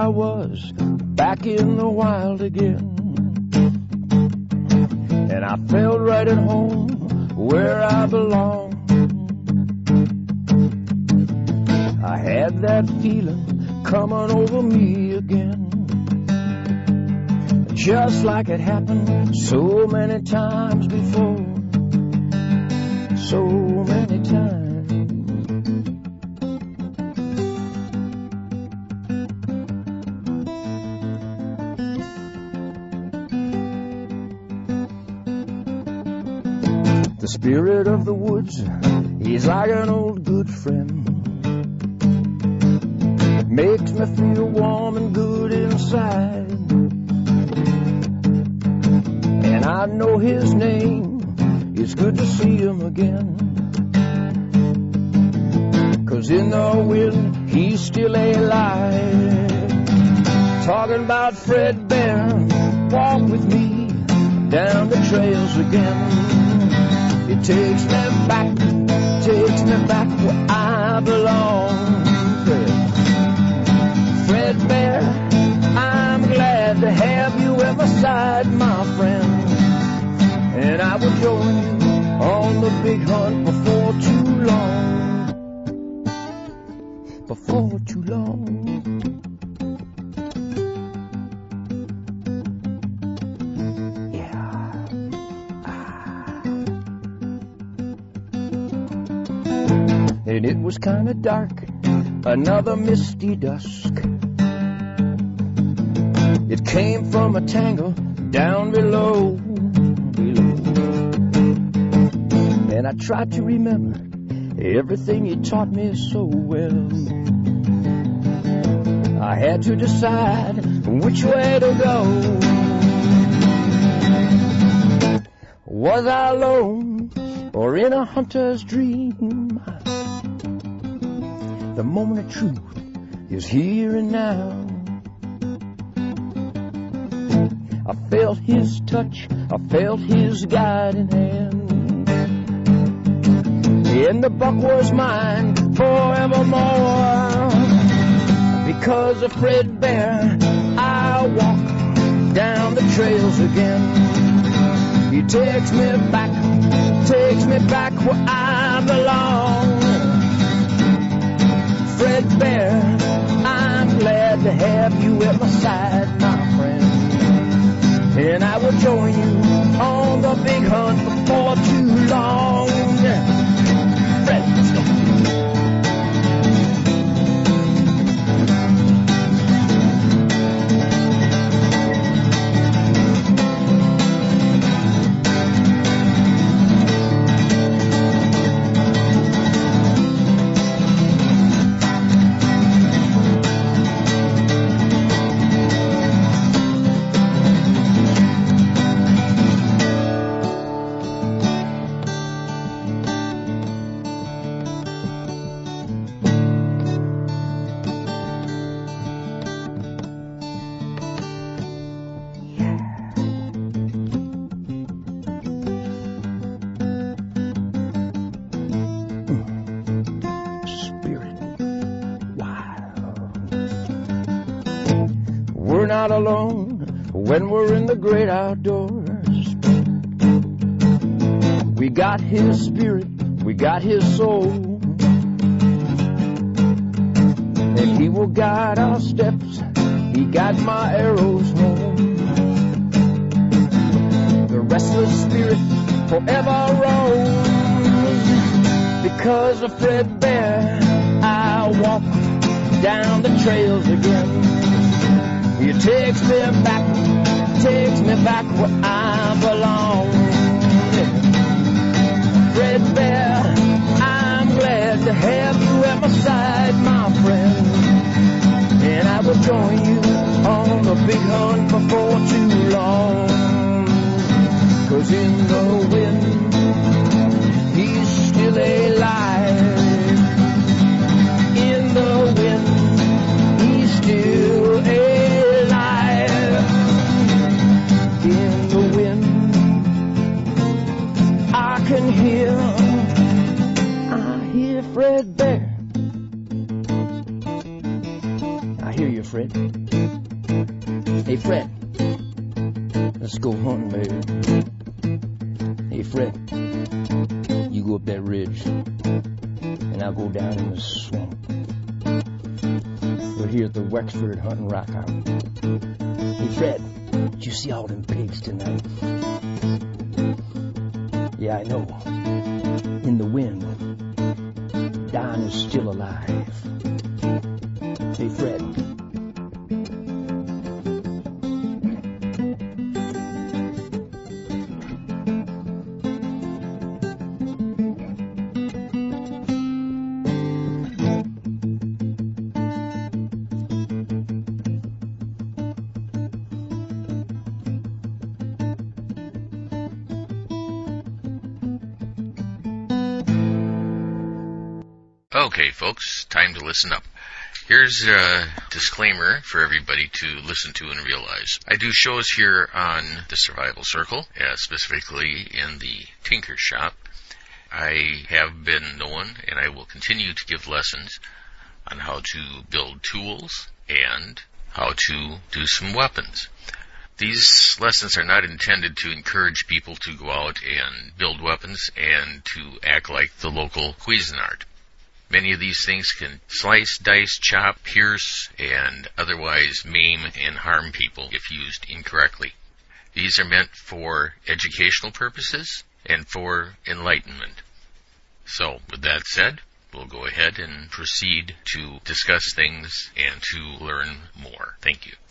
was back in the wild again. And I felt right at home where I belong. I had that feeling coming over me again, just like it happened so many times before, so many times. The spirit of the woods, he's like an old good friend. Makes me feel warm and good inside. And I know his name, it's good to see him again. 'Cause in the wind, he's still alive. Talking about Fred Bear, walk with me down the trails again. It takes me back where I belong. Fred Bear, I'm glad to have you at my side, my friend. And I will join you on the big hunt before too long. Before too long. And it was kinda dark, another misty dusk. It came from a tangle down below. And I tried to remember everything you taught me so well. I had to decide which way to go. Was I alone or in a hunter's dream? The moment of truth is here and now. I felt his touch, I felt his guiding hand. And the buck was mine forevermore. Because of Fred Bear, I walk down the trails again. He takes me back where I belong. Fred Bear, I'm glad to have you at my side, my friend. And I will join you on the big hunt before too long. Fred, let's go. We're not alone when we're in the great outdoors. We got his spirit, we got his soul, and he will guide our steps. He guides my arrows home. The restless spirit forever roams. Because of Fred Bear, I walk down the trails again. He takes me back where I belong. Fred Bear, I'm glad to have you at my side, my friend. And I will join you on the big hunt before too long. 'Cause in the wind, he's still alive. In the wind, he's still alive. In the wind, I can hear Fred Bear. I hear you, Fred. Fred, let's go hunting, baby. Hey, Fred, you go up that ridge, and I'll go down in the swamp. We're here at the Wexford hunting rock out. Hey, Fred, did you see all them pigs tonight? Yeah, I know. In the wind, Don is still alive. Hey, Fred. Okay, folks, time to listen up. Here's a disclaimer for everybody to listen to and realize. I do shows here on the Survival Circle, specifically in the Tinker Shop. I have been known, and I will continue to give lessons on how to build tools and how to do some weapons. These lessons are not intended to encourage people to go out and build weapons and to act like the local Cuisinart. Many of these things can slice, dice, chop, pierce, and otherwise maim and harm people if used incorrectly. These are meant for educational purposes and for enlightenment. So, with that said, we'll go ahead and proceed to discuss things and to learn more. Thank you.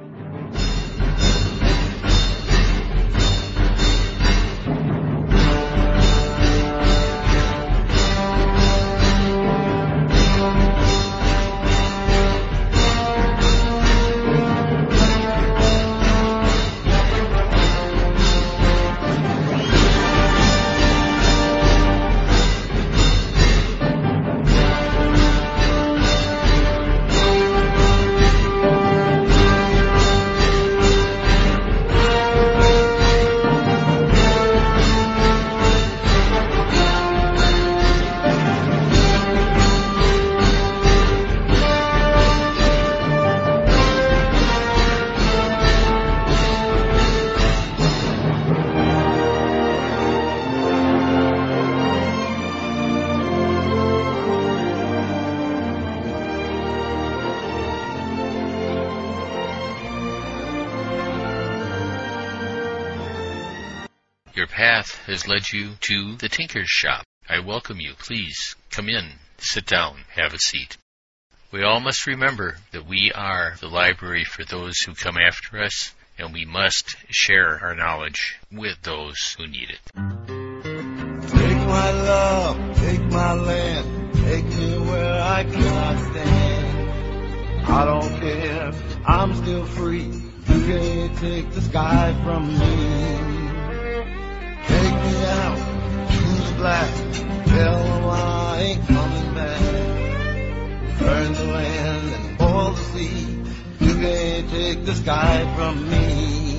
Your path has led you to the Tinker's Shop. I welcome you. Please come in, sit down, have a seat. We all must remember that we are the library for those who come after us, and we must share our knowledge with those who need it. Take my love, take my land, take me where I cannot stand. I don't care, I'm still free. You can't take the sky from me. Take me out, choose black, tell them I ain't coming back. Burn the land and boil the sea, you can't take the sky from me.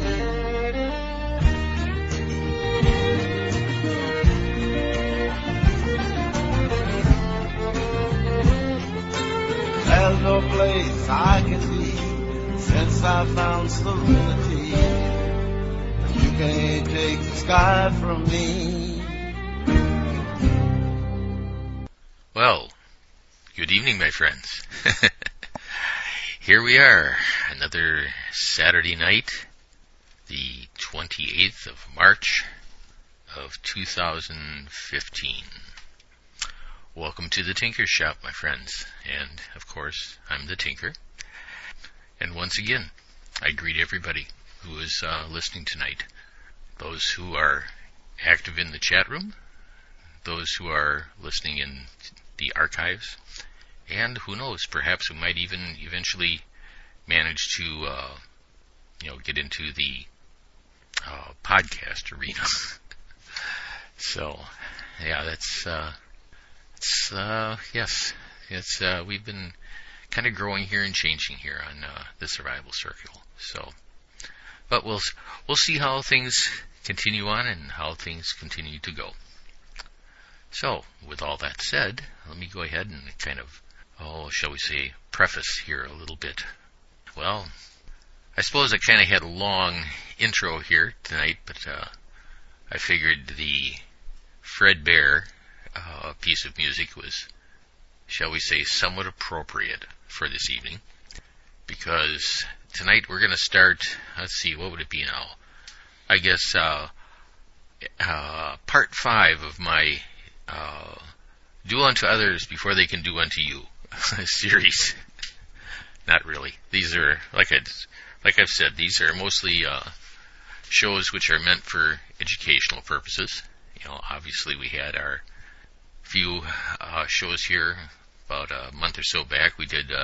There's no place I can be since I found serenity. You can't take the sky from me. Well, good evening, my friends. Here we are, another Saturday night, the 28th of March of 2015. Welcome to the Tinker Shop, my friends. And, of course, I'm the Tinker. And once again, I greet everybody who is listening tonight. Those who are active in the chat room, those who are listening in the archives, and who knows, perhaps we might even eventually manage to, get into the podcast arena. So, yeah, we've been kind of growing here and changing here on the Survival Circle. So, but we'll see how things continue on and how things continue to go. So, with all that said, let me go ahead and kind of, shall we say, preface here a little bit. Well, I suppose I kind of had a long intro here tonight, but I figured the Fred Bear piece of music was, shall we say, somewhat appropriate for this evening, because tonight we're going to start, let's see, what would it be now? I guess part 5 of my Do Unto Others Before They Can Do Unto You series. Not really. These are, like I've said, these are mostly shows which are meant for educational purposes. You know, obviously we had our few shows here about a month or so back. We did,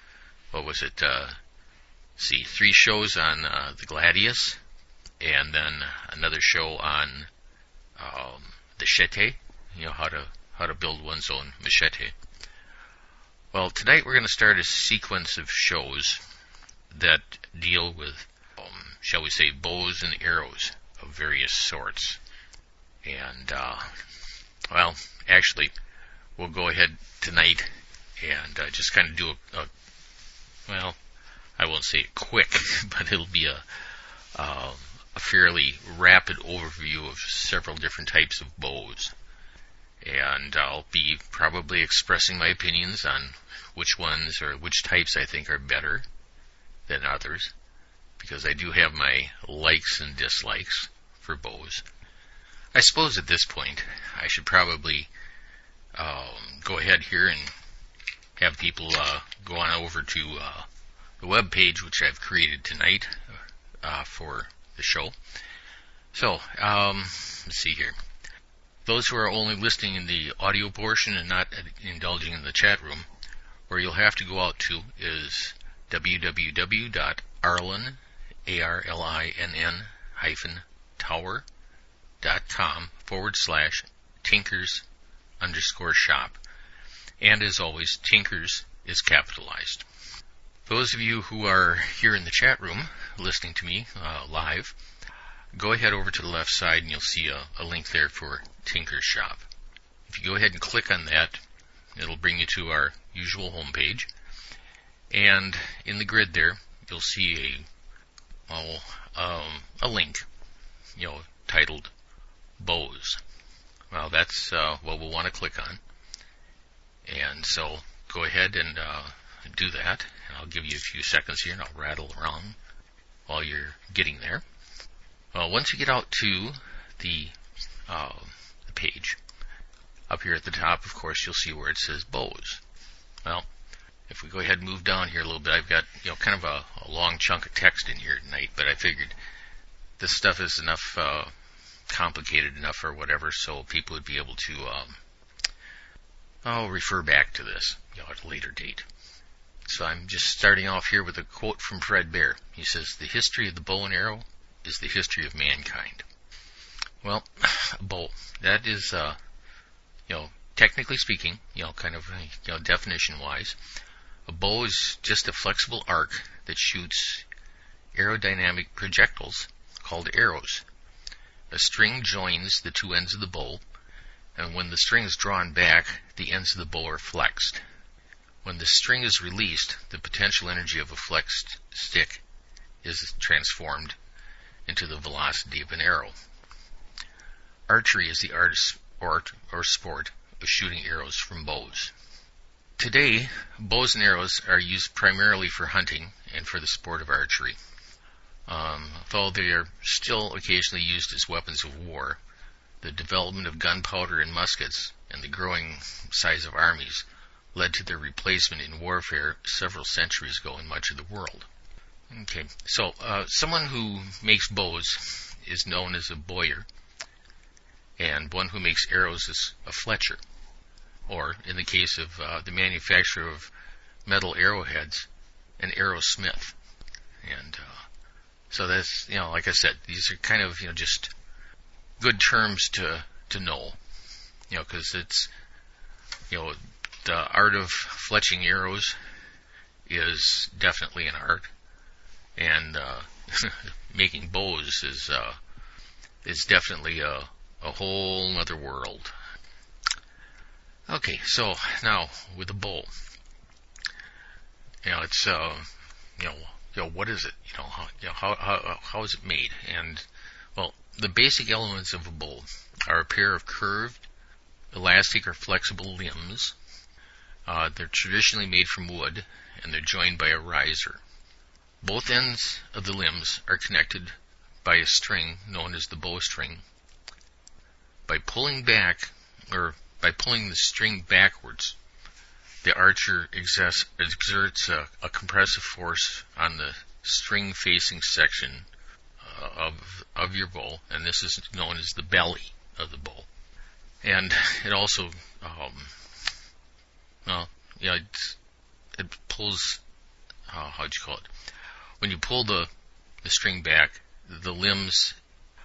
3 shows on the Gladius, and then another show on the Machete, you know, how to build one's own machete. Well, tonight we're going to start a sequence of shows that deal with, shall we say, bows and arrows of various sorts. And, actually, we'll go ahead tonight and just kind of do I won't say it quick, but it'll be a fairly rapid overview of several different types of bows. And I'll be probably expressing my opinions on which ones or which types I think are better than others, because I do have my likes and dislikes for bows. I suppose at this point I should probably go ahead here and have people go on over to the web page which I've created tonight for the show. So, let's see here. Those who are only listening in the audio portion and not indulging in the chat room, where you'll have to go out to is www.arlinn-tower.com/Tinkers_shop. And as always, Tinkers is capitalized. Those of you who are here in the chat room listening to me live, go ahead over to the left side and you'll see a link there for Tinker's Shop. If you go ahead and click on that, it'll bring you to our usual homepage. And in the grid there, you'll see a link, you know, titled Bows. Well, that's what we'll want to click on. And so go ahead and do that. And I'll give you a few seconds here and I'll rattle around while you're getting there. Well, once you get out to the page, up here at the top, of course, you'll see where it says bows. Well, if we go ahead and move down here a little bit, I've got, you know, kind of a long chunk of text in here tonight, but I figured this stuff is enough, complicated enough or whatever, so people would be able to refer back to this, you know, at a later date. So I'm just starting off here with a quote from Fred Bear. He says, "The history of the bow and arrow is the history of mankind." Well, a bow, that is, you know, technically speaking, you know, kind of, you know, definition-wise, a bow is just a flexible arc that shoots aerodynamic projectiles called arrows. A string joins the two ends of the bow, and when the string is drawn back, the ends of the bow are flexed. When the string is released, the potential energy of a flexed stick is transformed into the velocity of an arrow. Archery is the art or sport of shooting arrows from bows. Today, bows and arrows are used primarily for hunting and for the sport of archery. Though they are still occasionally used as weapons of war, the development of gunpowder and muskets and the growing size of armies led to their replacement in warfare several centuries ago in much of the world. Okay, so someone who makes bows is known as a bowyer, and one who makes arrows is a fletcher, or in the case of the manufacturer of metal arrowheads, an arrowsmith. And so that's, you know, like I said, these are kind of, you know, just good terms to know, you know, because it's, you know, the art of fletching arrows is definitely an art, and making bows is definitely a whole other world. Okay, so now with the bow, you know, it's you know, what is it? How is it made? And, well, the basic elements of a bow are a pair of curved, elastic, or flexible limbs. They're traditionally made from wood, and they're joined by a riser. Both ends of the limbs are connected by a string known as the bowstring. By pulling the string backwards, the archer exerts a compressive force on the string-facing section of your bow, and this is known as the belly of the bow. And it also, it pulls, when you pull the string back, the limbs,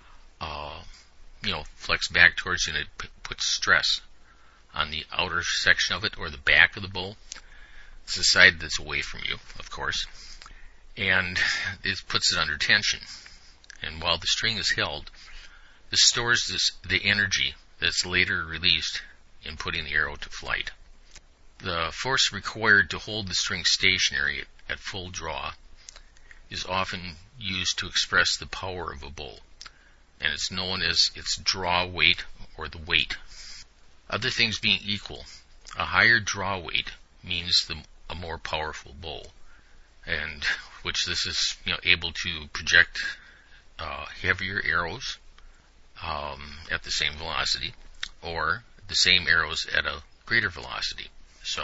flex back towards you, and it puts stress on the outer section of it, or the back of the bow. It's the side that's away from you, of course. And it puts it under tension. And while the string is held, this stores the energy that's later released in putting the arrow to flight. The force required to hold the string stationary at full draw is often used to express the power of a bow, and it's known as its draw weight, or the weight. Other things being equal, a higher draw weight means a more powerful bow, and which this is able to project heavier arrows at the same velocity, or the same arrows at a greater velocity. So,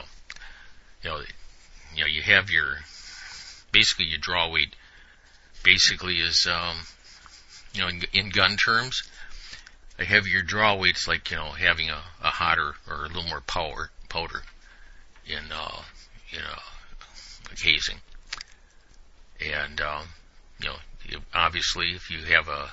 you have your draw weight. Basically, is in gun terms, a heavier draw weight's like having a hotter or a little more powder in a casing. And obviously, if you have a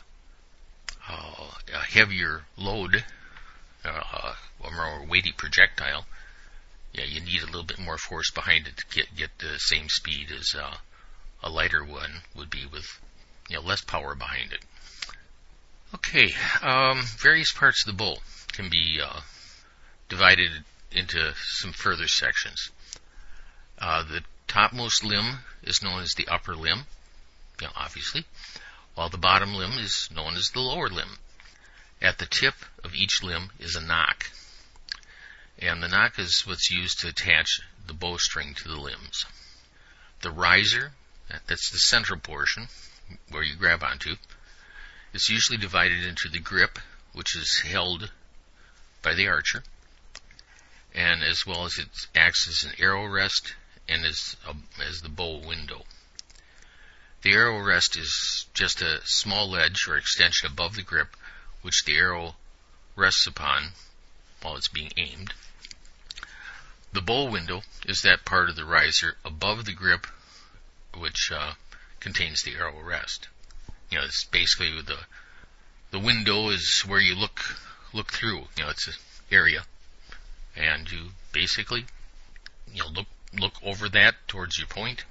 heavier load, a more weighty projectile, you need a little bit more force behind it to get the same speed as a lighter one would be with less power behind it. Okay, various parts of the bow can be divided into some further sections. The topmost limb is known as the upper limb, obviously, while the bottom limb is known as the lower limb. At the tip of each limb is a nock, and the nock is what's used to attach the bowstring to the limbs. The riser, that's the central portion where you grab onto, is usually divided into the grip, which is held by the archer, and as well as it acts as an arrow rest and as the bow window. The arrow rest is just a small ledge or extension above the grip, which the arrow rests upon while it's being aimed. The bow window is that part of the riser above the grip which contains the arrow rest. It's basically the window is where you look through. It's an area, and you basically look over that towards your point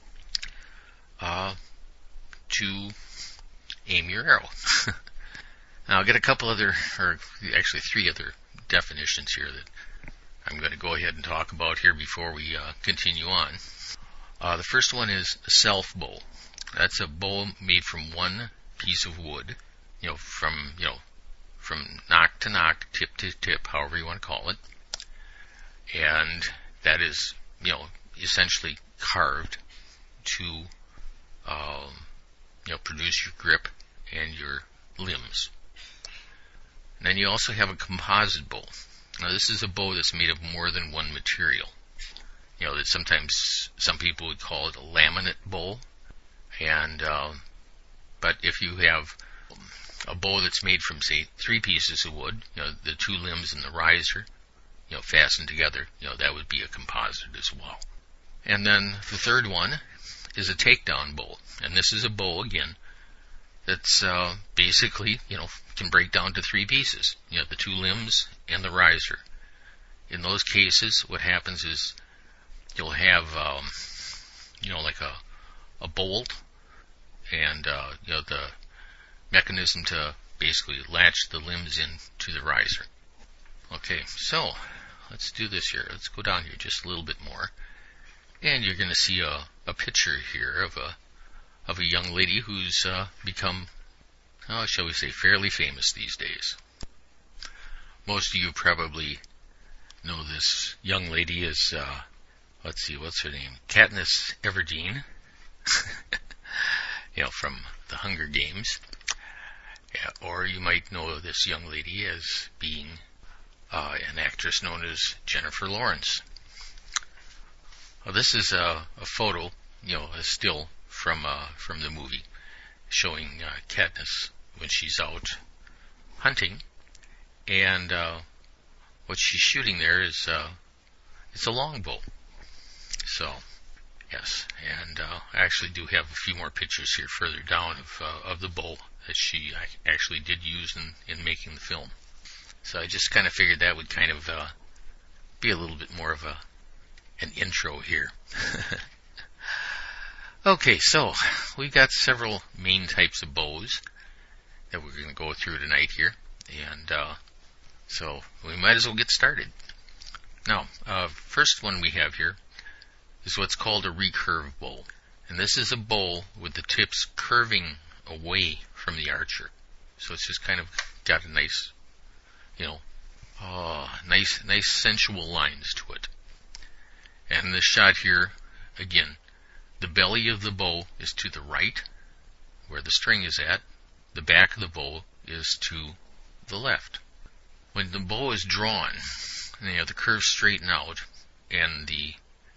to aim your arrow. Now I'll get a couple other, or actually 3 other definitions here that I'm going to go ahead and talk about here before we continue on. The first one is a self bow. That's a bow made from one piece of wood, from nock to nock, tip to tip, however you want to call it, and that is, essentially carved to, produce your grip and your limbs. And then you also have a composite bow. Now this is a bow that's made of more than one material. That sometimes some people would call it a laminate bow, and but if you have a bow that's made from, say, 3 pieces of wood, the 2 limbs and the riser, fastened together, that would be a composite as well. And then the third one is a takedown bow, and this is a bow again that's basically, can break down to 3 pieces, the 2 limbs and the riser. In those cases, what happens is you'll have, like a bolt and, the mechanism to basically latch the limbs in to the riser. Okay, so let's do this here. Let's go down here just a little bit more. And you're going to see a picture here of of a young lady who's become, shall we say, fairly famous these days. Most of you probably know this young lady as, let's see, what's her name? Katniss Everdeen, from the Hunger Games. Yeah, or you might know this young lady as being an actress known as Jennifer Lawrence. Well, this is a photo, a still from the movie, showing Katniss when she's out hunting, and what she's shooting there is it's a longbow. So, yes, and I actually do have a few more pictures here further down of the bow that she actually did use in making the film. So I just kind of figured that would kind of be a little bit more of an intro here. Okay, so we've got several main types of bows that we're going to go through tonight here, and so we might as well get started. Now, first one we have here is what's called a recurve bow, and this is a bow with the tips curving away from the archer. So it's just kind of got a nice, nice sensual lines to it. And this shot here, again, the belly of the bow is to the right, where the string is at. The back of the bow is to the left. When the bow is drawn, the curves straighten out, and the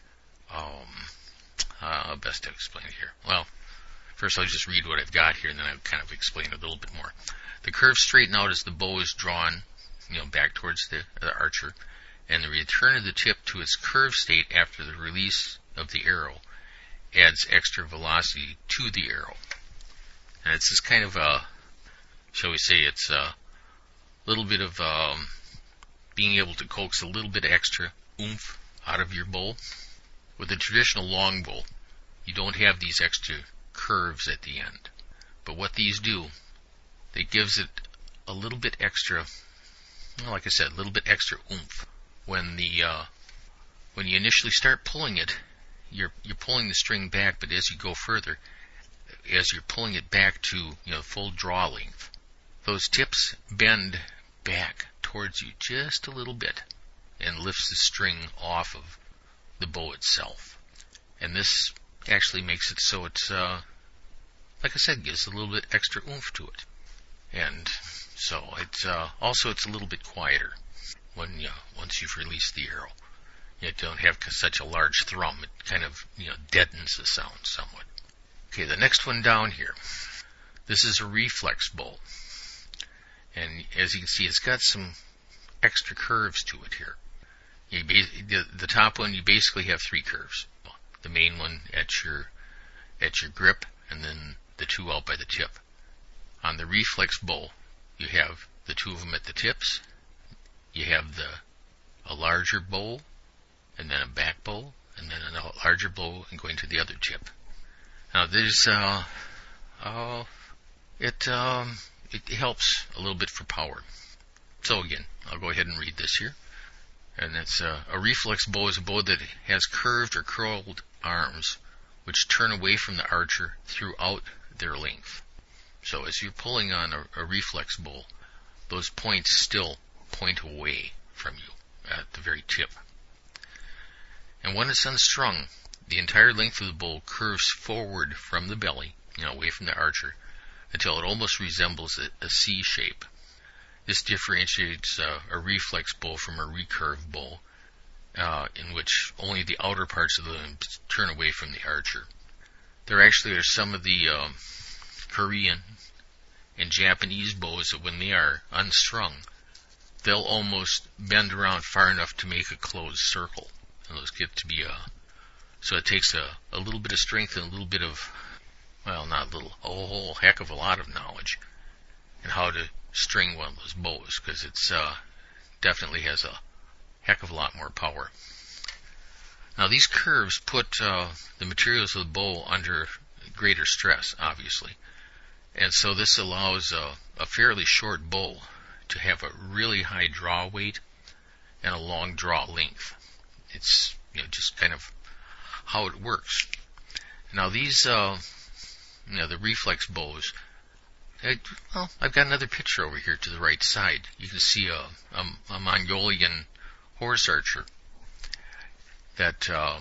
best to explain it here. Well, first I'll just read what I've got here, and then I'll kind of explain it a little bit more. The curves straighten out as the bow is drawn, back towards the archer, and the return of the tip to its curved state after the release of the arrow adds extra velocity to the arrow. And it's this kind of shall we say, it's a little bit of being able to coax a little bit extra oomph out of your bow. With a traditional longbow, you don't have these extra curves at the end. But what these do, it gives it a little bit extra, like I said, a little bit extra oomph. When you initially start pulling it, you're pulling the string back, but as you go further, as you're pulling it back to full draw length, those tips bend back towards you just a little bit and lifts the string off of the bow itself. And this actually makes it so it's, like I said, gives a little bit extra oomph to it. And so it's also it's a little bit quieter when once you've released the arrow. You don't have such a large thrum. It kind of deadens the sound somewhat. Okay, the next one down here. This is a reflex bow, and as you can see, it's got some extra curves to it here. The top one, you basically have three curves. The main one at your grip, and then the two out by the tip. On the reflex bow, you have the two of them at the tips. You have a larger bow, and then a back bow, and then a larger bow, and going to the other tip. Now there's it helps a little bit for power. So again, I'll go ahead and read this here. And it's a reflex bow is a bow that has curved or curled arms which turn away from the archer throughout their length. So as you're pulling on a reflex bow, those points still point away from you at the very tip. And when it's unstrung, the entire length of the bow curves forward from the belly, away from the archer, until it almost resembles a C shape. This differentiates a reflex bow from a recurve bow, in which only the outer parts of them turn away from the archer. There actually are some of the Korean and Japanese bows that when they are unstrung, they'll almost bend around far enough to make a closed circle. And those get to be so it takes a little bit of strength and a little bit of, well, not little, a whole heck of a lot of knowledge in how to string one of those bows, because it's definitely has a heck of a lot more power. Now these curves put the materials of the bow under greater stress, obviously, and so this allows a fairly short bow to have a really high draw weight and a long draw length. It's just kind of how it works. Now these the reflex bows. I've got another picture over here to the right side. You can see a Mongolian horse archer that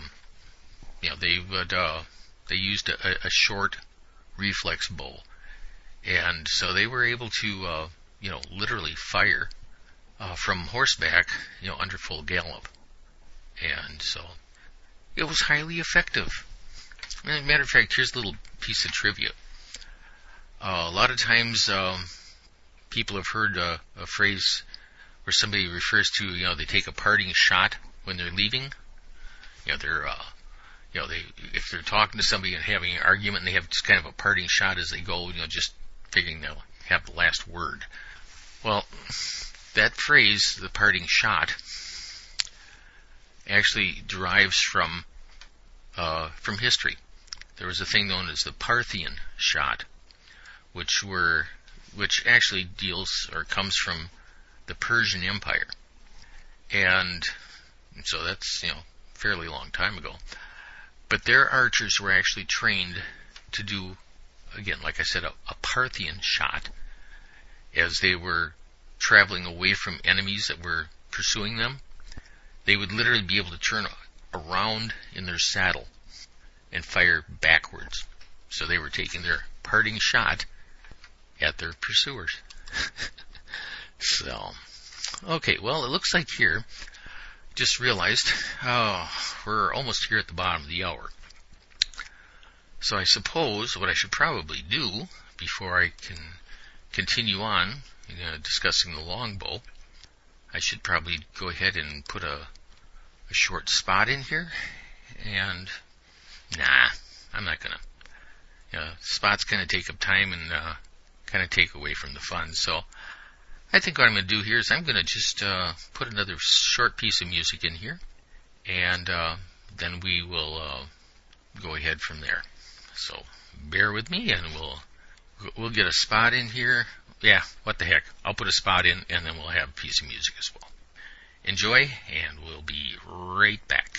they used a short reflex bow, and so they were able to literally fire from horseback under full gallop, and so it was highly effective. As a matter of fact, here's a little piece of trivia. A lot of times people have heard a phrase where somebody refers to, they take a parting shot when they're leaving. If they're talking to somebody and having an argument and they have just kind of a parting shot as they go, just figuring they'll have the last word. Well, that phrase, the parting shot, actually derives from history. There was a thing known as the Parthian shot, which actually deals or comes from the Persian Empire, and so that's fairly long time ago. But their archers were actually trained to do, again, like I said, a Parthian shot as they were traveling away from enemies that were pursuing them. They would literally be able to turn around in their saddle and fire backwards. So they were taking their parting shot at their pursuers. So, okay, well, it looks like here, just realized, we're almost here at the bottom of the hour. So I suppose what I should probably do before I can continue on discussing the longbow, I should probably go ahead and put a short spot in here. And I'm not gonna. Spots kind of take up time and kind of take away from the fun. So I think what I'm going to do here is I'm going to just put another short piece of music in here, and then we will go ahead from there. So bear with me, and we'll get a spot in here. Yeah, what the heck. I'll put a spot in, and then we'll have a piece of music as well. Enjoy, and we'll be right back.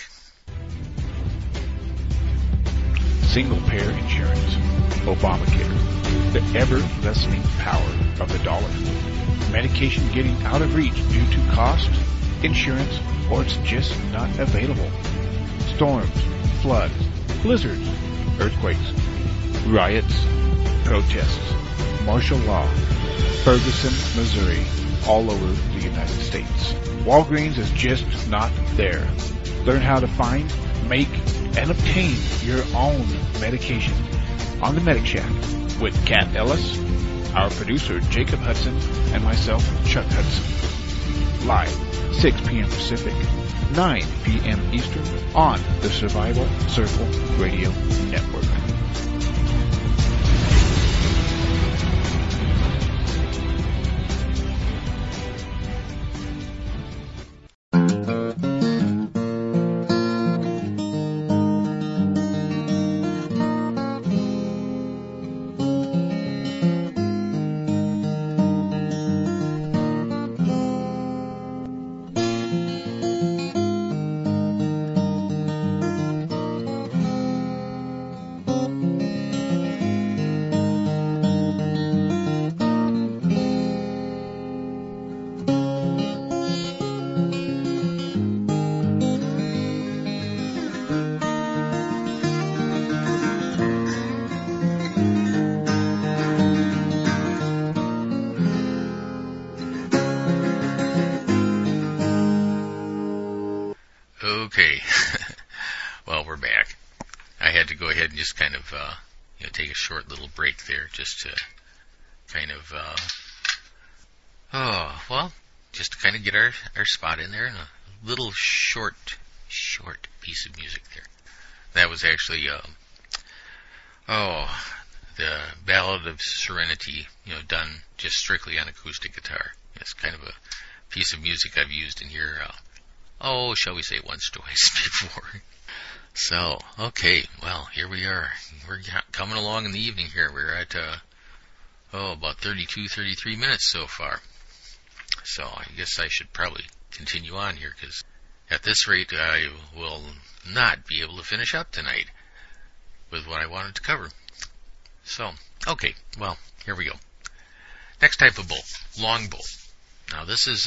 Single-payer insurance, Obamacare, the ever-lessening power of the dollar, medication getting out of reach due to cost, insurance, or it's just not available, storms, floods, blizzards, earthquakes, riots, protests, martial law, Ferguson, Missouri, all over the United States. Walgreens is just not there. Learn how to find, make, and obtain your own medication on the Medic Shack with Kat Ellis, our producer Jacob Hudson, and myself, Chuck Hudson. Live, 6 p.m. Pacific, 9 p.m. Eastern on the Survival Circle Radio Network. Okay, well, we're back. I had to go ahead and just kind of, take a short little break there, just to kind of, just to kind of get our spot in there, and a little short piece of music there. That was actually, the Ballad of Serenity, done just strictly on acoustic guitar. It's kind of a piece of music I've used in here, shall we say once, twice before. So, okay, well, here we are. We're coming along in the evening here. We're at, about 32, 33 minutes so far. So I guess I should probably continue on here, because at this rate I will not be able to finish up tonight with what I wanted to cover. So, okay, well, here we go. Next type of bow, long bow. Now this is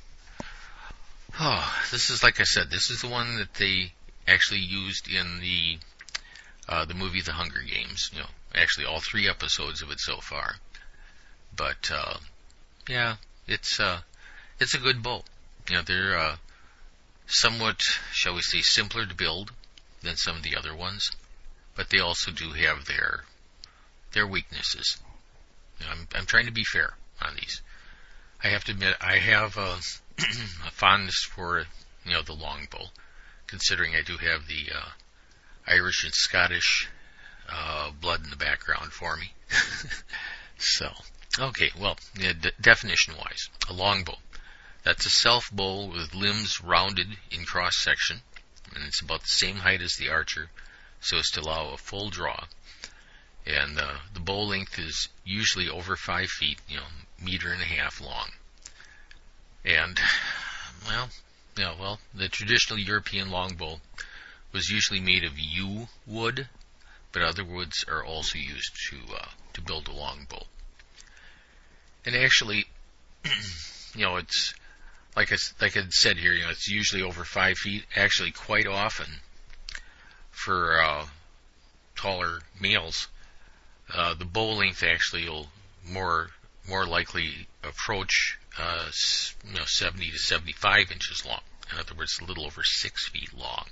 like I said, this is the one that they actually used in the movie The Hunger Games. Actually all 3 episodes of it so far. But yeah, it's a good bow. They're somewhat, shall we say, simpler to build than some of the other ones, but they also do have their weaknesses. I'm trying to be fair on these. I have to admit, I have a fondness for the longbow, considering I do have the Irish and Scottish blood in the background for me. So, okay, well, definition-wise, a longbow. That's a self-bow with limbs rounded in cross-section, and it's about the same height as the archer, so as to allow a full draw. And the bow length is usually over 5 feet, 1.5 meters long. And, well, the traditional European longbow was usually made of yew wood, but other woods are also used to build a longbow. And actually, it's like I said here, it's usually over 5 feet. Actually, quite often for taller males, the bow length actually will more likely approach 70 to 75 inches long. In other words, a little over 6 feet long.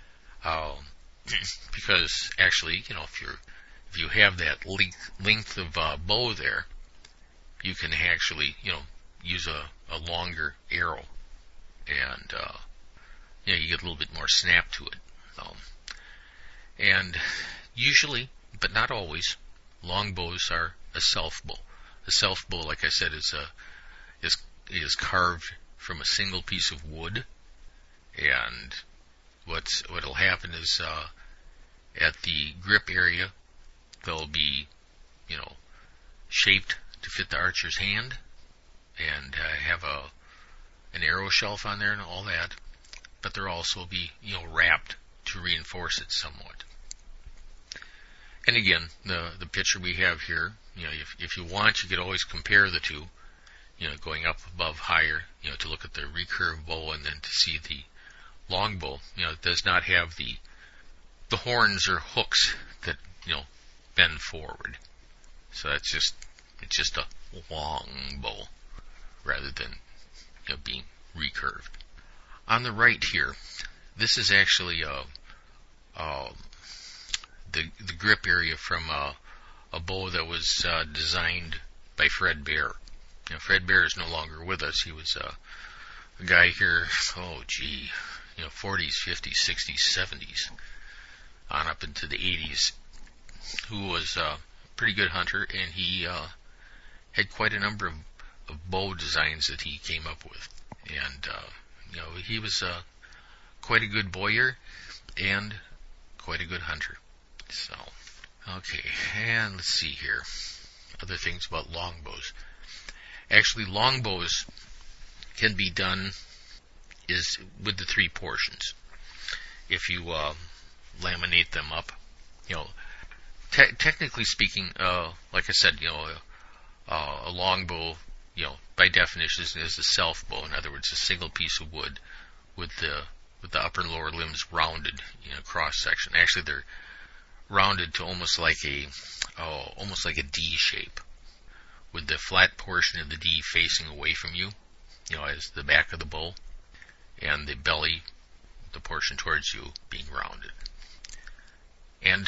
Because actually, if you have that length of bow there, you can actually use a longer arrow, and you get a little bit more snap to it. And usually, but not always, longbows are a self-bow. A self-bow, like I said, is carved from a single piece of wood, and what'll happen is at the grip area they'll be shaped to fit the archer's hand, and have an arrow shelf on there and all that, but they'll also be wrapped to reinforce it somewhat. And again, the picture we have here, if you want, you could always compare the two, going up above higher, to look at the recurve bow, and then to see the long bow. It does not have the horns or hooks that bend forward. So it's just a long bow rather than being recurved. On the right here, this is actually the grip area from a bow that was designed by Fred Bear. Fred Bear is no longer with us. He was a guy here, 40s, 50s, 60s, 70s, on up into the 80s, who was a pretty good hunter, and he had quite a number of bow designs that he came up with. And, he was quite a good bowyer and quite a good hunter. So, okay, and let's see here. Other things about longbows. Actually, longbows can be done with the 3 portions. If you laminate them up, technically speaking, like I said, a longbow, by definition is a self bow. In other words, a single piece of wood with the upper and lower limbs rounded, cross section. Actually, they're rounded to almost like a D shape, with the flat portion of the D facing away from you, as the back of the bow, and the belly, the portion towards you, being rounded. And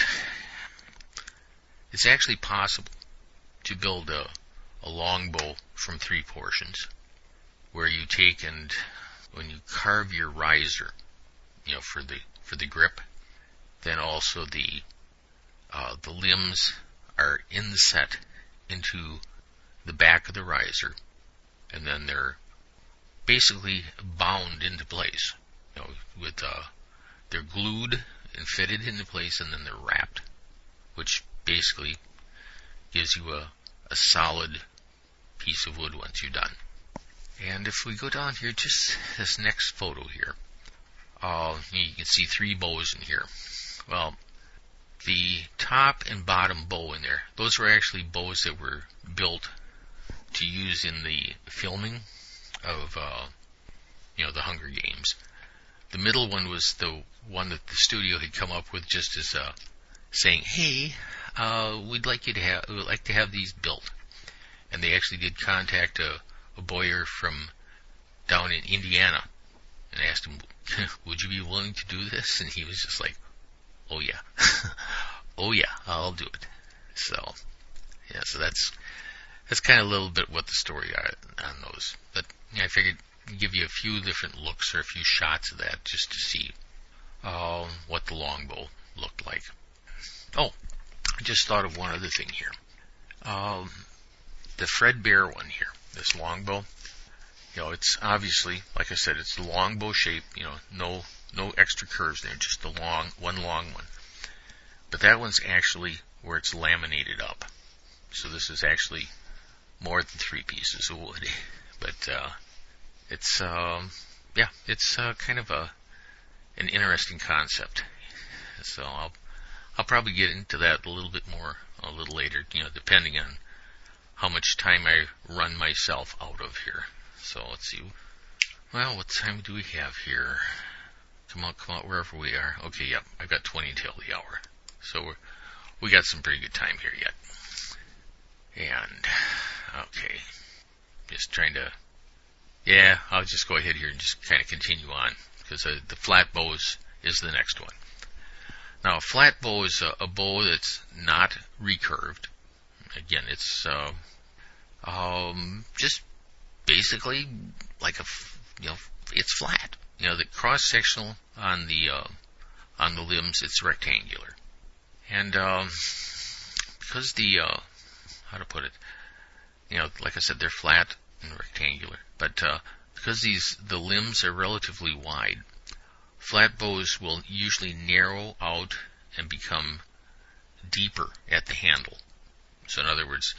it's actually possible to build a long bow from 3 portions, where you take and when you carve your riser, for the grip, then also the limbs are inset into the back of the riser, and then they're basically bound into place. They're glued and fitted into place, and then they're wrapped, which basically gives you a solid piece of wood once you're done. And if we go down here, just this next photo here, you can see 3 bows in here. Well, the top and bottom bow in there, those were actually bows that were built to use in the filming of, the Hunger Games. The middle one was the one that the studio had come up with just as saying, hey, we'd like to have these built. And they actually did contact a bowyer from down in Indiana and asked him, would you be willing to do this? And he was just like, oh yeah. Oh yeah, I'll do it. So that's kind of a little bit what the story on those. But I figured I'd give you a few different looks or a few shots of that just to see what the longbow looked like. Oh, I just thought of one other thing here. The Fred Bear one here, this longbow, it's obviously, like I said, it's the longbow shape, no extra curves there, just the one long one. But that one's actually where it's laminated up. So this is actually more than 3 pieces of wood. But it's kind of an interesting concept. So I'll probably get into that a little bit more a little later, depending on how much time I run myself out of here. So let's see. Well, what time do we have here? Come out, wherever we are. Okay, yep, I've got 20 until the hour. So we got some pretty good time here yet. And, okay, just trying to, I'll just go ahead here and just kind of continue on, because the flat bow is the next one. Now, a flat bow is a bow that's not recurved. Again, it's just basically like it's flat. The cross-sectional on the limbs, it's rectangular. And because how to put it, like I said, they're flat and rectangular. But because the limbs are relatively wide, flat bows will usually narrow out and become deeper at the handle. So in other words,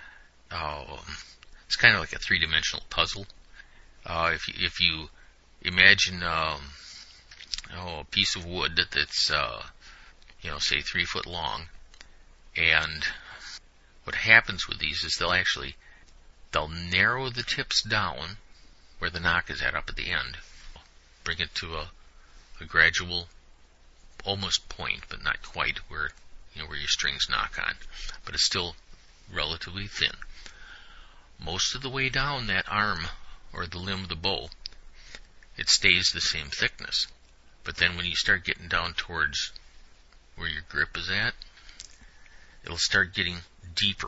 it's kind of like a 3-dimensional puzzle. If you imagine a piece of wood that's say 3 foot long, and what happens with these is they'll narrow the tips down where the knock is up at the end, bring it to a gradual, almost point, but not quite where your strings knock on, but it's still relatively thin. Most of the way down that arm or the limb of the bow, it stays the same thickness. But then when you start getting down towards where your grip is at, it'll start getting deeper.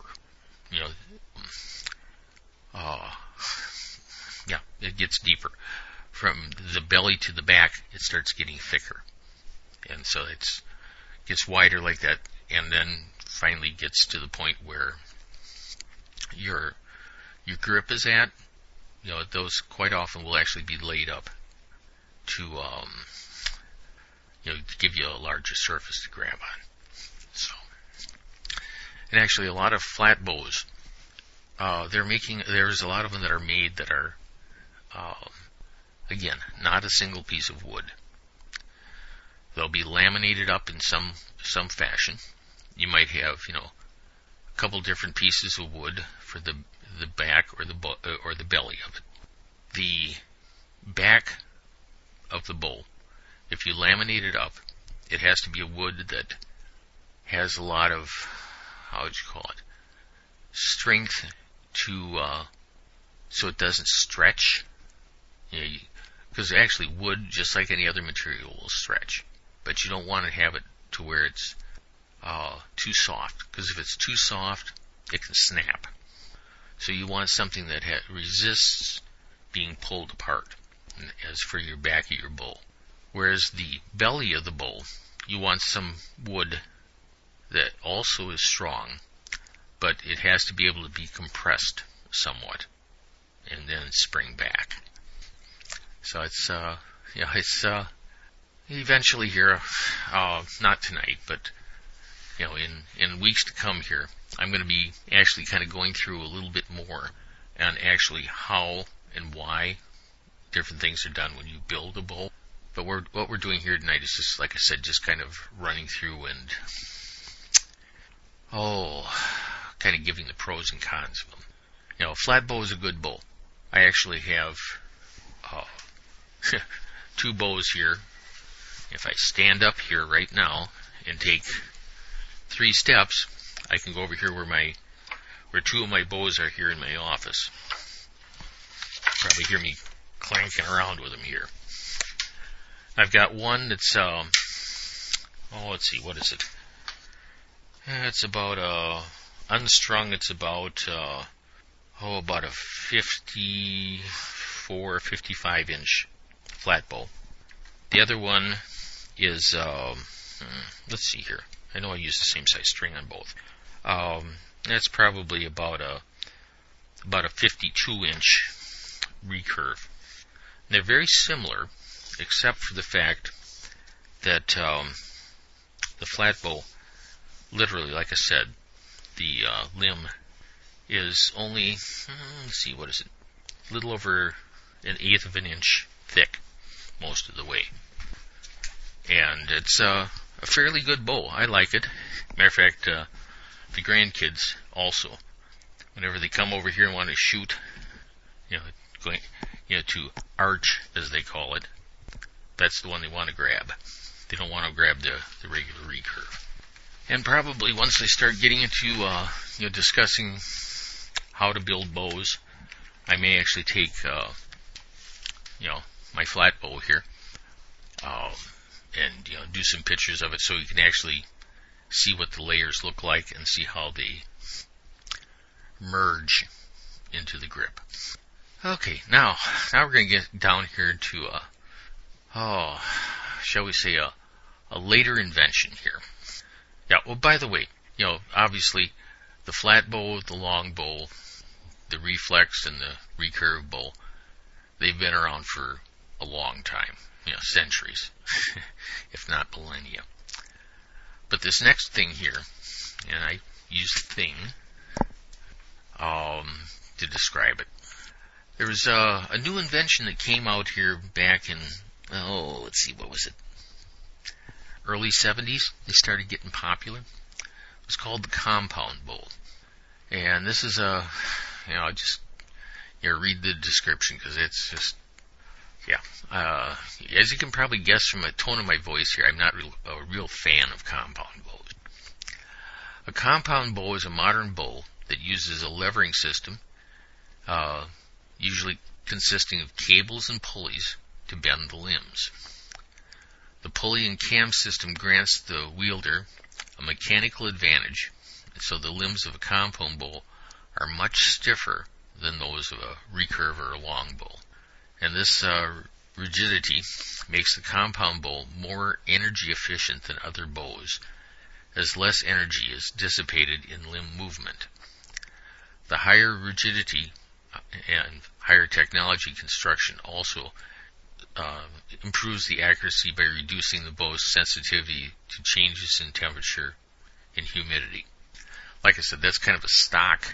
It gets deeper. From the belly to the back, it starts getting thicker. And so it gets wider like that, and then finally gets to the point where your grip is at. Those quite often will actually be laid up to give you a larger surface to grab on. So, and actually, a lot of flat bows, there's a lot of them that are made that are, again, not a single piece of wood. They'll be laminated up in some fashion. You might have, a couple different pieces of wood for the back or the belly of it. The back of the bow, if you laminate it up, it has to be a wood that has a lot of, strength to, so it doesn't stretch. Because actually wood, just like any other material, will stretch. But you don't want to have it to where it's too soft, because if it's too soft, it can snap. So you want something that resists being pulled apart, as for your back of your bow. Whereas the belly of the bow, you want some wood that also is strong, but it has to be able to be compressed somewhat, and then spring back. So it's eventually here, not tonight, but in weeks to come here, I'm going to be actually kind of going through a little bit more on actually how and why different things are done when you build a bow. But what we're doing here tonight is just, like I said, just kind of running through and kind of giving the pros and cons of them. You know, a flat bow is a good bow. I actually have 2 bows here. If I stand up here right now and take 3 steps, I can go over here where 2 of my bows are here in my office. Probably hear me clanking around with them here. I've got one that's, let's see, what is it? It's about, unstrung, it's about a 54, 55 inch flat bow. The other one is, let's see here. I know I use the same size string on both. That's probably about a 52 inch recurve. They're very similar, except for the fact that the flat bow, literally, like I said, the limb is only, let's see, what is it? A little over 1/8 of an inch thick most of the way. And it's a fairly good bow. I like it. Matter of fact, the grandkids also, whenever they come over here and want to shoot, going, to arch, as they call it, that's the one they want to grab. They don't want to grab the regular recurve. And probably once they start getting into, discussing how to build bows, I may actually take, my flat bow here, and, do some pictures of it so you can actually see what the layers look like and see how they merge into the grip. Okay, now we're going to get down here to shall we say a later invention here. Yeah, well, by the way, obviously the flat bow, the long bow, the reflex, and the recurve bow, they've been around for a long time, centuries, if not millennia. But this next thing here, and I use thing to describe it. There was a new invention that came out here back in, let's see, what was it? Early 70s, they started getting popular. It was called the compound bow. And this is just read the description, because it's just, as you can probably guess from the tone of my voice here, I'm not a real fan of compound bows. A compound bow is a modern bow that uses a levering system, usually consisting of cables and pulleys to bend the limbs. The pulley and cam system grants the wielder a mechanical advantage, and so the limbs of a compound bow are much stiffer than those of a recurve or a long bow. And this rigidity makes the compound bow more energy efficient than other bows, as less energy is dissipated in limb movement. The higher rigidity and higher technology construction also improves the accuracy by reducing the bow's sensitivity to changes in temperature and humidity. Like I said, that's kind of a stock,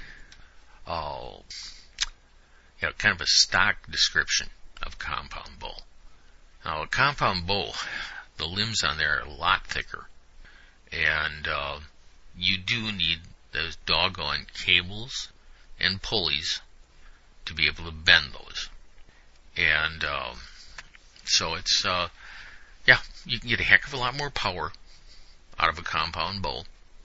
description of compound bow. Now, a compound bow, the limbs on there are a lot thicker, and you do need those doggone cables and pulleys to be able to bend those. And so it's, you can get a heck of a lot more power out of a compound bow.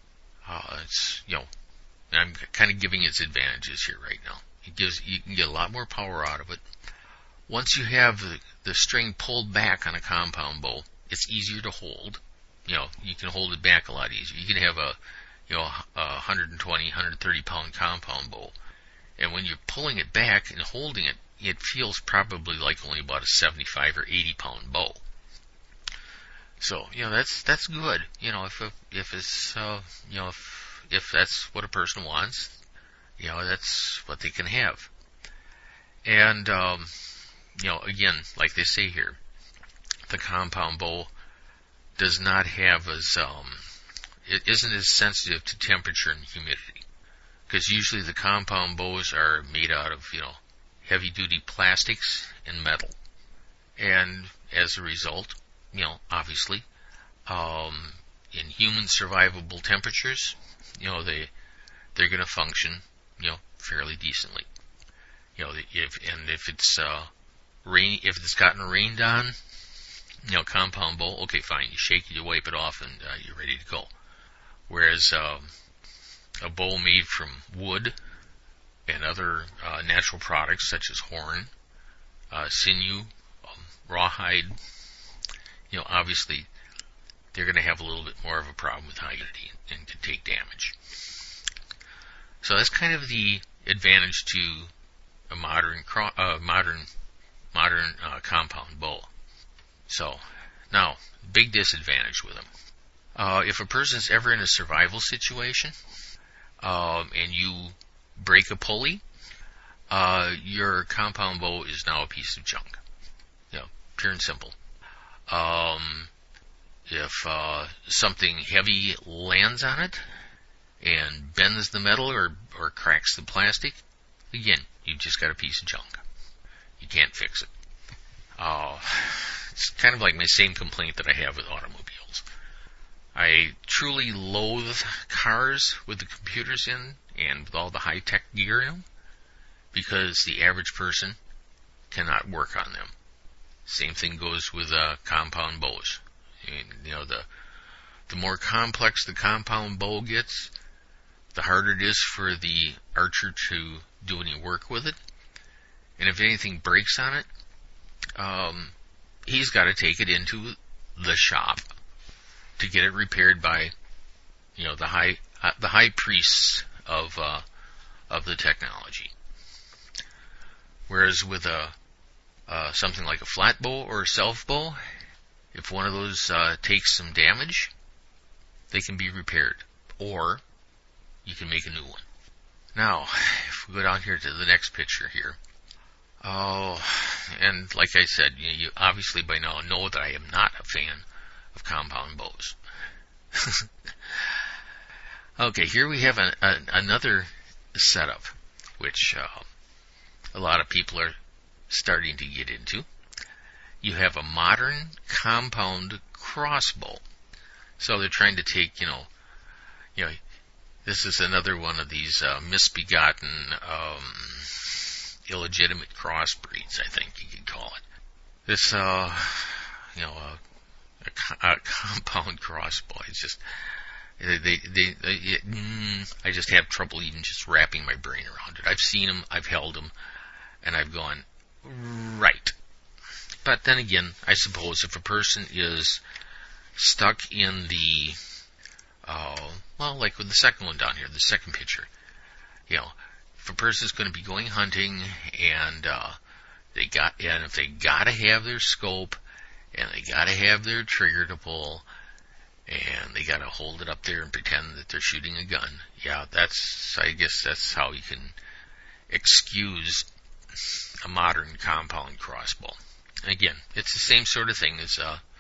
I'm kind of giving its advantages here right now. You can get a lot more power out of it. Once you have the string pulled back on a compound bow, it's easier to hold. You can hold it back a lot easier. You can have a 120, 130 pound compound bow, and when you're pulling it back and holding it, it feels probably like only about a 75 or 80 pound bow. So, that's good. If it's, if that's what a person wants, that's what they can have. And, again, like they say here, the compound bow does not have it isn't as sensitive to temperature and humidity. Because usually the compound bows are made out of, heavy duty plastics and metal. And as a result, obviously, in human survivable temperatures, they're going to function, fairly decently. If it's rain, if it's gotten rained on, compound bowl, okay, fine. You shake it, you wipe it off, and you're ready to go. Whereas a bowl made from wood and other natural products such as horn, sinew, rawhide, obviously they're going to have a little bit more of a problem with humidity and can take damage. So that's kind of the advantage to a modern compound bowl. So now, big disadvantage with them. If a person's ever in a survival situation and you break a pulley, your compound bow is now a piece of junk. Pure and simple. If something heavy lands on it and bends the metal or cracks the plastic, again, you've just got a piece of junk. You can't fix it. It's kind of like my same complaint that I have with automobiles. I truly loathe cars with the computers in and with all the high-tech gear in them because the average person cannot work on them. Same thing goes with compound bows. The more complex the compound bow gets, the harder it is for the archer to do any work with it. And if anything breaks on it, he's got to take it into the shop to get it repaired by, the high priests of the technology. Whereas with something like a flat bow or a self bow, if one of those takes some damage, they can be repaired, or you can make a new one. Now, if we go down here to the next picture here. And like I said, you obviously by now know that I am not a fan of compound bows. Okay, here we have another setup, which a lot of people are starting to get into. You have a modern compound crossbow. So they're trying to take, this is another one of these misbegotten, illegitimate crossbreeds, I think you could call it. This, a compound crossbow. It's just, I just have trouble even just wrapping my brain around it. I've seen them, I've held them, and I've gone, right. But then again, I suppose if a person is stuck in the, like with the second one down here, the second picture, if a person's going to be going hunting and if they gotta have their scope and they gotta have their trigger to pull and they gotta hold it up there and pretend that they're shooting a gun, I guess that's how you can excuse a modern compound crossbow. And again, it's the same sort of thing as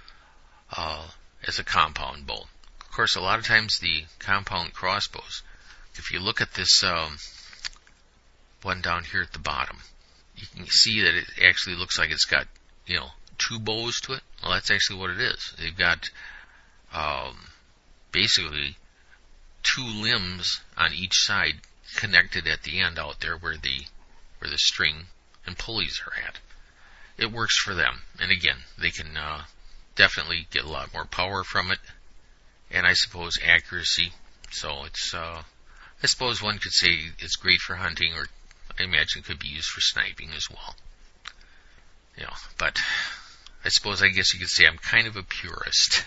a compound bow. Of course, a lot of times the compound crossbows, if you look at this one down here at the bottom, you can see that it actually looks like it's got, two bows to it. Well, that's actually what it is. They've got basically two limbs on each side connected at the end out there where the string and pulleys are at. It works for them, and again, they can definitely get a lot more power from it, and I suppose accuracy. So it's, I suppose one could say it's great for hunting, or I imagine it could be used for sniping as well. But I guess you could say I'm kind of a purist.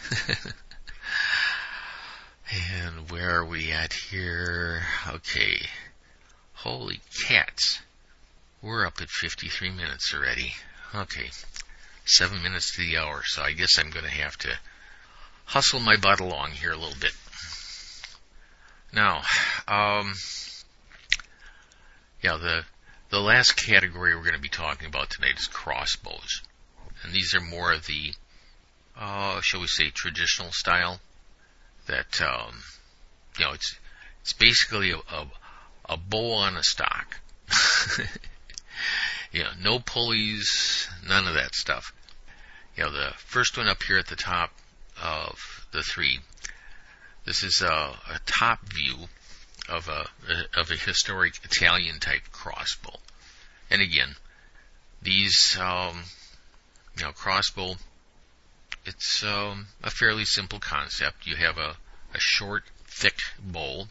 And where are we at here? Okay. Holy cats. We're up at 53 minutes already. Okay. 7 minutes to the hour, so I guess I'm going to have to hustle my butt along here a little bit. Now, the last category we're going to be talking about tonight is crossbows. And these are more of the, shall we say, traditional style that, it's basically a bow on a stock. No pulleys, none of that stuff. The first one up here at the top of the three This is a top view of a historic Italian type crossbow. And again, these crossbow, it's a fairly simple concept. You have a short, thick bow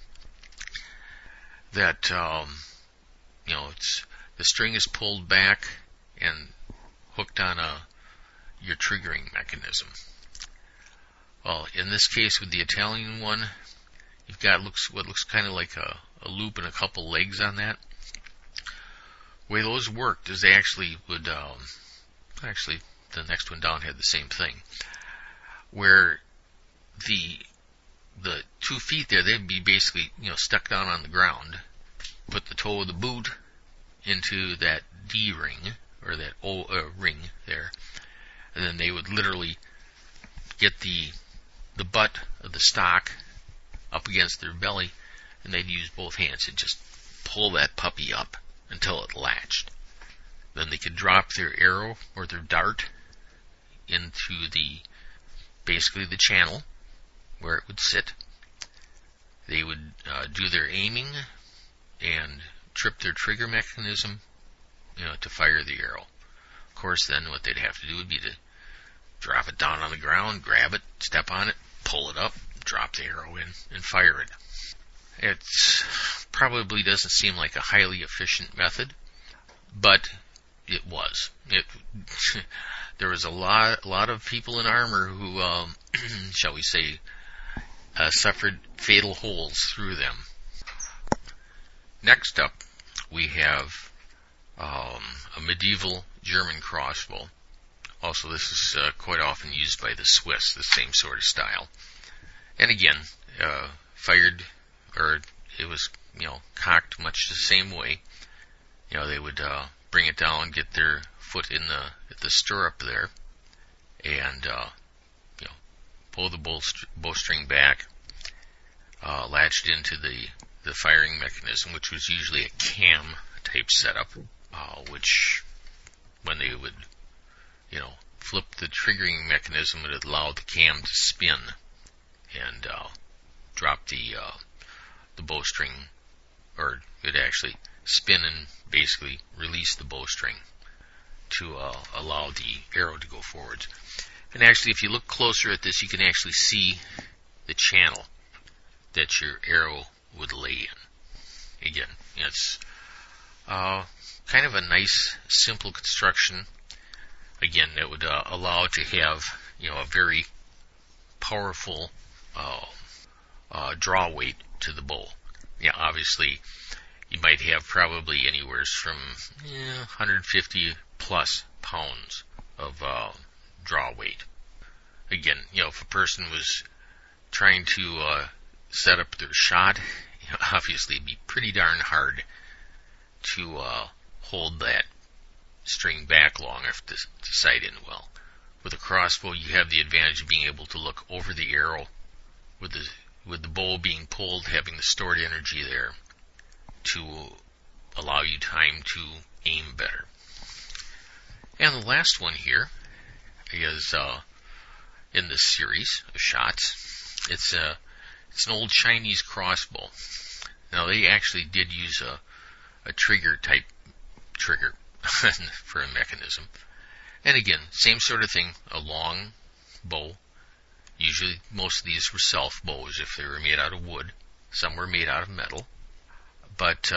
that it's the string is pulled back and hooked on your triggering mechanism. Well, in this case with the Italian one, you've got what looks kind of like a loop and a couple legs on that. The way those worked is they actually would, actually the next one down had the same thing, where the 2 feet there, they'd be basically, stuck down on the ground, put the toe of the boot into that D ring, or that O ring there, and then they would literally get the butt of the stock up against their belly, and they'd use both hands and just pull that puppy up until it latched. Then they could drop their arrow or their dart into basically the channel where it would sit. They would do their aiming and trip their trigger mechanism, to fire the arrow. Of course, then what they'd have to do would be to drop it down on the ground, grab it, step on it, pull it up, drop the arrow in, and fire it. It probably doesn't seem like a highly efficient method, but it was. There was a lot of people in armor who, shall we say, suffered fatal holes through them. Next up, we have a medieval German crossbow. Also, this is quite often used by the Swiss, the same sort of style. And again, fired, or it was, cocked much the same way. They would bring it down, get their foot at the stirrup there, and pull the bowstring back, latched into the firing mechanism, which was usually a cam type setup, which when they would flip the triggering mechanism, it allowed the cam to spin and drop the bowstring, or it actually spin and basically release the bowstring to allow the arrow to go forward. And actually, if you look closer at this, you can actually see the channel that your arrow would lay in. Again, it's kind of a nice, simple construction. Again, that would allow it to have, a very powerful draw weight to the bow. Obviously, you might have probably anywhere from 150 plus pounds of draw weight. Again, if a person was trying to set up their shot, obviously it'd be pretty darn hard to hold that string back long enough to sight in well. With a crossbow, you have the advantage of being able to look over the arrow with the bow being pulled, having the stored energy there to allow you time to aim better. And the last one here is in this series of shots. It's an old Chinese crossbow. Now, they actually did use a trigger type trigger for a mechanism. And again, same sort of thing, a long bow. Usually, most of these were self bows if they were made out of wood. Some were made out of metal. But,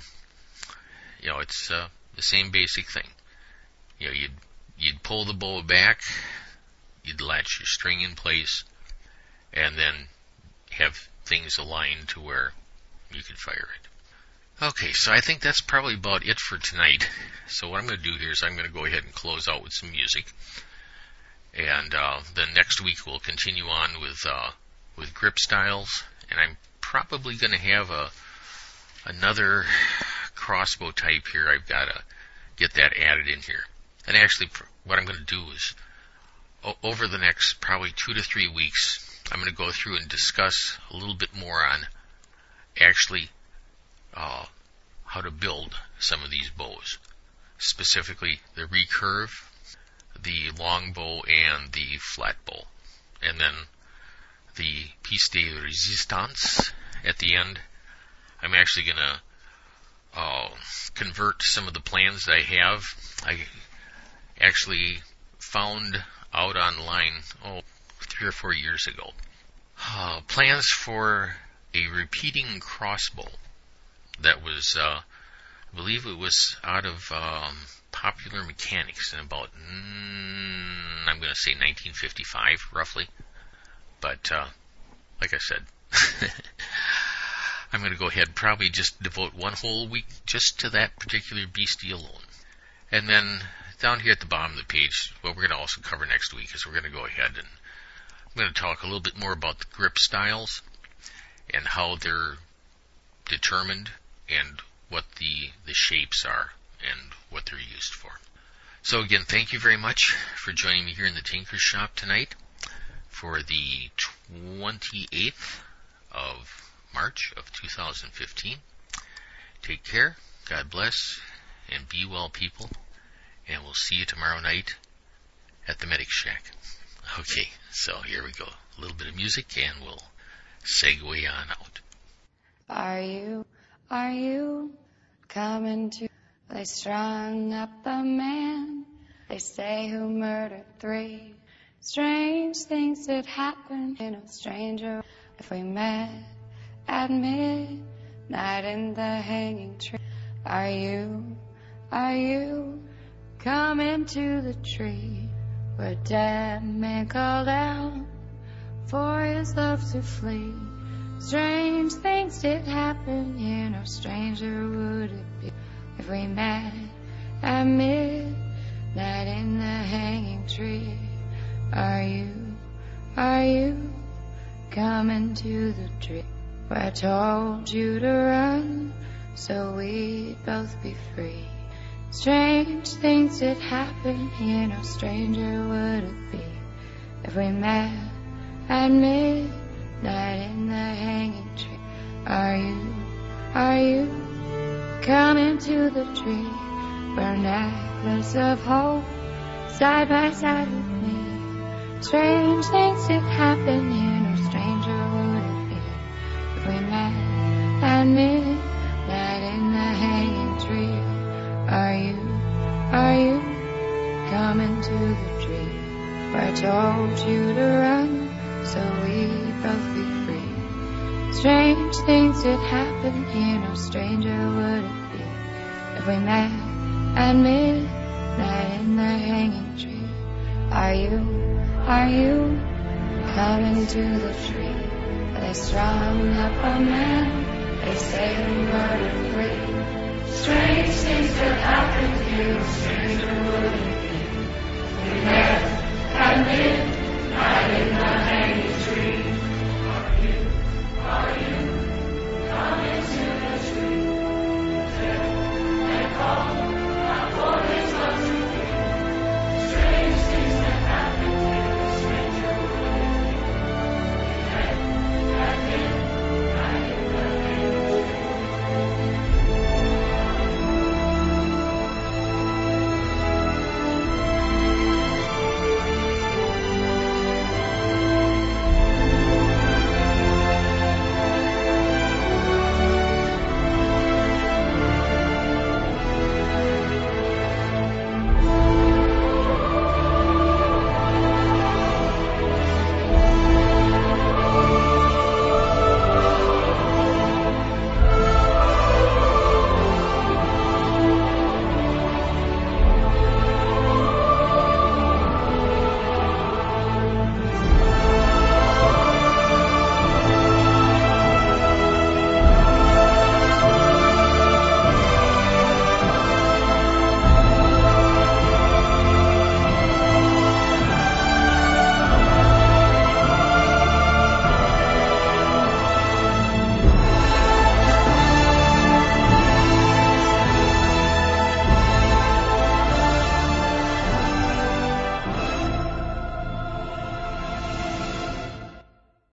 it's the same basic thing. You'd pull the bow back, you'd latch your string in place, and then have things aligned to where you could fire it. Okay, so I think that's probably about it for tonight. So what I'm going to do here is I'm going to go ahead and close out with some music. And then next week we'll continue on with grip styles. And I'm probably going to have another crossbow type here. I've got to get that added in here. And actually, what I'm going to do is, over the next probably 2 to 3 weeks, I'm going to go through and discuss a little bit more on actually how to build some of these bows. Specifically, the recurve, the long bow, and the flat bow. And then the piece de resistance at the end. I'm actually going to convert some of the plans that I have. I actually found out online 3 or 4 years ago plans for a repeating crossbow that was I believe it was out of Popular Mechanics in about I'm going to say 1955 roughly, but like I said I'm going to go ahead and probably just devote one whole week just to that particular beastie alone. And then down here at the bottom of the page, what we're going to also cover next week is we're going to go ahead and I'm going to talk a little bit more about the grip styles and how they're determined and what the shapes are and what they're used for. So again, thank you very much for joining me here in the Tinker's Shop tonight for the 28th of March of 2015. Take care, God bless, and be well, people, and we'll see you tomorrow night at the Medic Shack. Okay, so here we go. A little bit of music and we'll segue on out. Are you coming to? They strung up the man, they say, who murdered 3. Strange things did happen, stranger, if we met at midnight in the hanging tree. Are you coming to the tree where dead man called out for his love to flee? Strange things did happen here, no stranger would it be if we met at midnight in the hanging tree. Are you coming to the tree where I told you to run so we'd both be free? Strange things did happen here, no stranger would it be if we met at midnight in the hanging tree. Are you coming to the tree where a necklace of hope side by side with me? Strange things did happen here, no stranger would it be if we met at midnight in the hanging tree. Are you coming to the tree where I told you to run so we'd both be free? Strange things did happen here, no stranger would it be if we met at midnight in the hanging tree. Are you coming to the tree where they strung up a man, they say he murdered 3? Strange things that happened here, no stranger would it be if we met at midnight in the hanging tree.